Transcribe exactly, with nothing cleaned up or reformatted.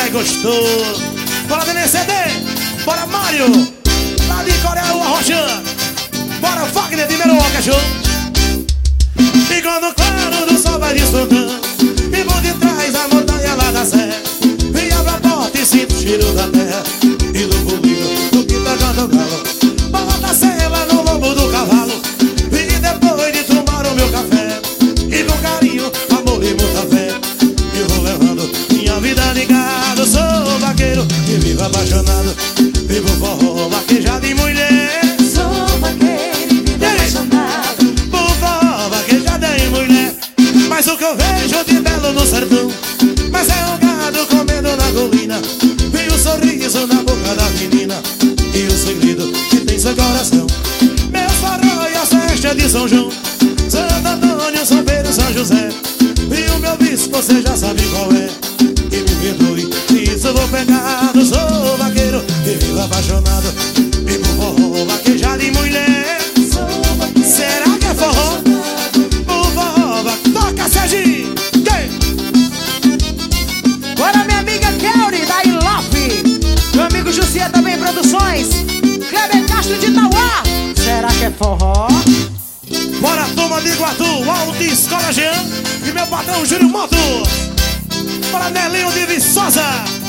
mais gostoso. Bora D N C D, bora Mário, lá de Coreia, o Arrochã. Bora Wagner de Meruoca, cachorro. E quando o claro do sol vai desfrutando, e por detrás a montanha lá da serra, e abre a porta e sinto o cheiro da terra e do bolinho do que tá cantando o galo. Bota a cela no lombo do cavalo, e depois de tomar o meu café, e com carinho, amor e muita fé, eu vou levando minha vida ligada. Eu sou vaqueiro e vivo apaixonado, vivo forró, vaquejado e mulher. Sou vaqueiro e vivo apaixonado, Por forró, vaquejado e mulher. Mas o que eu vejo de belo no sertão, mas é um gado comendo na colina, e o sorriso na boca da menina, e o segredo que tem seu coração. Meus farol e as festas de São João, Santo Antônio, São Pedro, São José, e o meu bispo você já sabe qual é. E me perdoe, isso eu vou pegar. Eu sou vaqueiro e vivo apaixonado, vivo forró, vaquejado e mulher. sou vaqueiro. Será que é forró? O forró, va- toca Serginho. Bora minha amiga Kelly da Ilope, meu amigo Jussier também Produções, Kleber Castro de Itauá. Será que é forró? Bora turma de Iguatu, Alto Escola Jean e meu patrão Júlio Moto. Bora Nelinho de Viçosa.